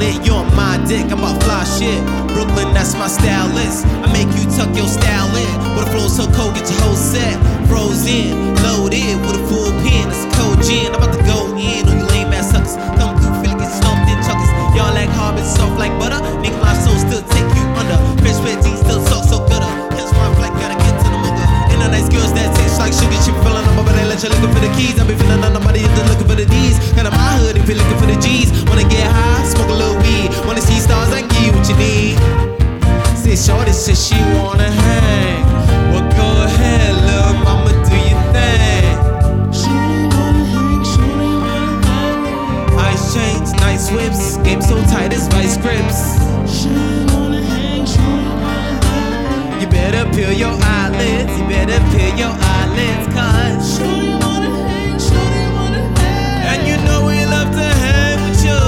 lit, you on my dick, I'm about fly shit. Brooklyn, that's my style list. I make you tuck your style in. With a flow so cold, get your whole set frozen, loaded with a full pen. It's a cold gin, I'm about to go in on you lame ass suckers. Come through, feel like it's stumped in chuckers. Y'all like hard, but soft like butter. Nigga, my soul still take you under. Fresh red jeans still talk so gooder. Hence my flight, gotta get to the mooger. And the nice girls that taste like sugar, she feeling them, but they let you looking for the keys. I be feeling on nobody, if they looking for the D's. Got in my hood, if you looking for the G's. Wanna get high, smoke a little weed. Wanna see stars, I can give you what you need. See, shorty said she wanna hang. Well, go ahead, lil' mama, do your thing. Shorty wanna hang, shorty wanna hang. Ice chains, nice whips, game so tight as vice grips. Shorty wanna hang, shorty wanna hang. You better peel your eyelids, you better peel your eyelids, cause Shorty wanna hang, shorty wanna hang. and you know we love to hang with you.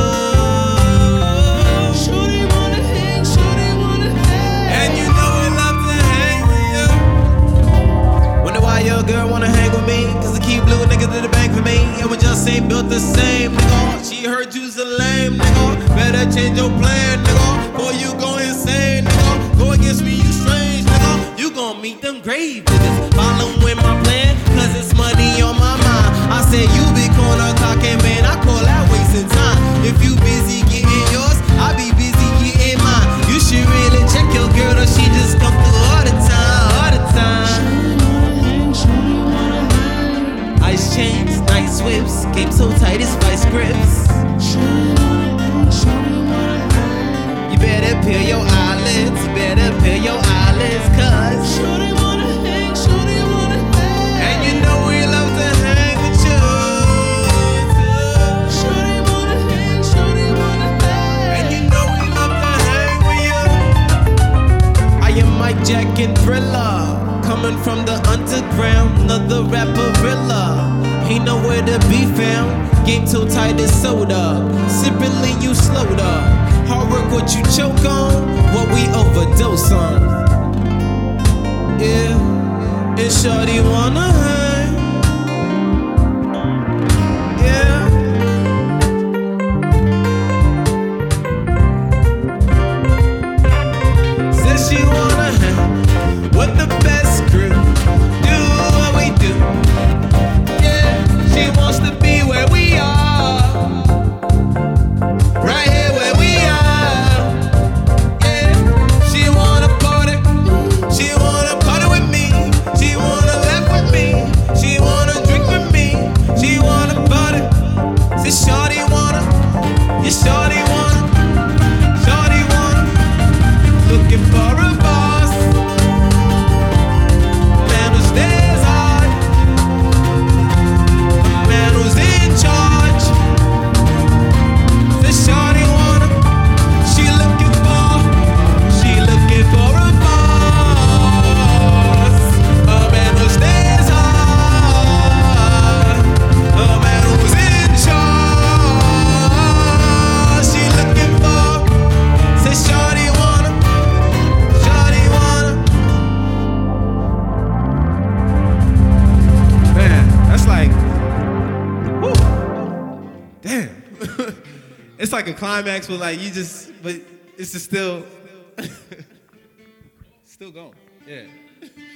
Shorty wanna hang, shorty wanna hang. And you know we love to hang with you. Wonder why your girl wanna hang with me? Cause I keep blue niggas to the bank for me. And we just ain't built the same, nigga. She heard you's a lame, nigga. Better change your plan, nigga. Before you go insane, nigga. Go against me, you strange, nigga. You gon' meet them grave niggas. Following my plan, cause it's money on my mind. I said you be corner clocking, man. I call that wasting time. If you busy getting yours, I be busy getting mine. You should really check your girl, though she just come through all the time, all the time. Shorty wanna hang, shorty wanna hang. Ice chains, nice whips, game so tight it's vice grips. Shorty wanna hang, shorty wanna hang. You better peel your eyelids, you better peel your eyelids, cause Shorty wanna hang, shorty wanna hang. and you know we love to hang with you. Shorty wanna hang, shorty wanna hang. And you know we love to hang with you. I am Mike Jack and Thriller, coming from the underground, another rapper Rilla. Ain't nowhere to be found, game too tight as soda. Sippin' lean, you slowed up. Hard work, what you choke on, what we overdose on. Yeah, and shorty wanna hang. Yeah. Says she wanna hang with the best crew. Do what we do. Yeah, she wants to be where we are. Right here where we are. Yeah, she wanna party. She wanna party with me. She wanna laugh with me. She wanna drink with me. She wanna party. Say shorty wanna. Yeah, shorty wanna. Shorty wanna. Looking for a boss. Man who stays hard. A man who's in charge. Say shorty wanna. She looking for a boss. A man who stays hard. A man who's in charge. She looking for. Say shorty wanna. Shorty wanna. Man, that's like, whew, damn. It's like a climax, but like but it's just still, still going. Yeah.